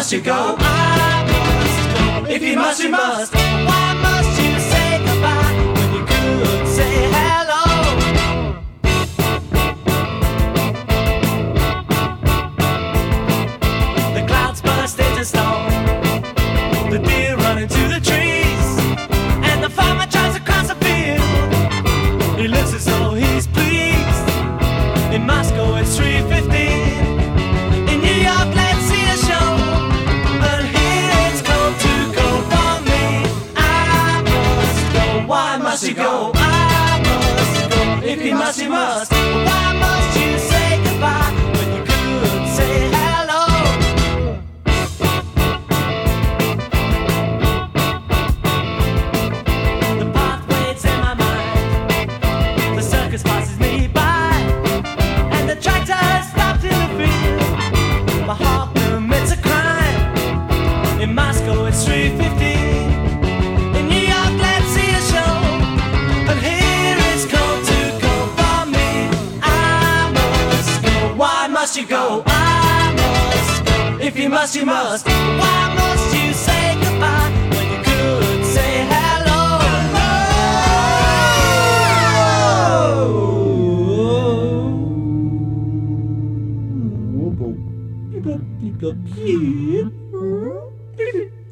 must you go? I must go. If you must, you must. Why must you say goodbye when you could say hello? The clouds burst into storm, the deer run into the trees, and the farmer tries to cross a field. He looks as though he's pleased. In Moscow it's 3:15. In New York let's see a show, but here it's cold too cold for me. I must go. Why must you go? I must go. If you must, you must. Why must you say goodbye when you could say hello? The path waits in my mind, the circus passes me by, and the tractor has stopped in the field. My heart commits a crime. In Moscow it's 3:15. In New York let's see a show, but here it's cold too cold for me. I must go. Why must you go? I must go. If you must, you must. Why must you say goodbye when you could say hello? Beep, beep, beep, beep.